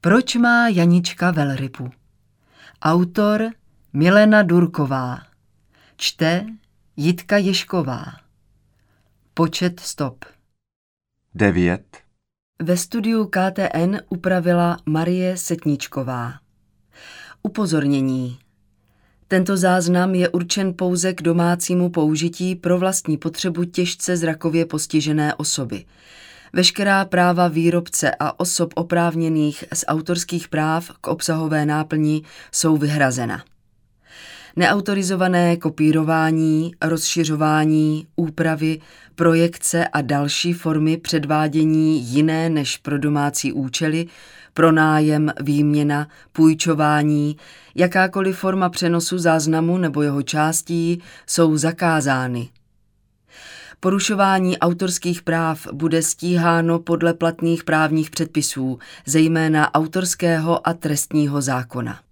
Proč má Janička velrybu? Autor Milena Durková. Čte Jitka Ježková. Počet stop. 9. Ve studiu KTN upravila Marie Setničková. Upozornění. Tento záznam je určen pouze k domácímu použití pro vlastní potřebu těžce zrakově postižené osoby. Veškerá práva výrobce a osob oprávněných z autorských práv k obsahové náplni jsou vyhrazena. Neautorizované kopírování, rozšiřování, úpravy, projekce a další formy předvádění jiné než pro domácí účely, pronájem, výměna, půjčování, jakákoliv forma přenosu záznamu nebo jeho částí jsou zakázány. Porušování autorských práv bude stíháno podle platných právních předpisů, zejména autorského a trestního zákona.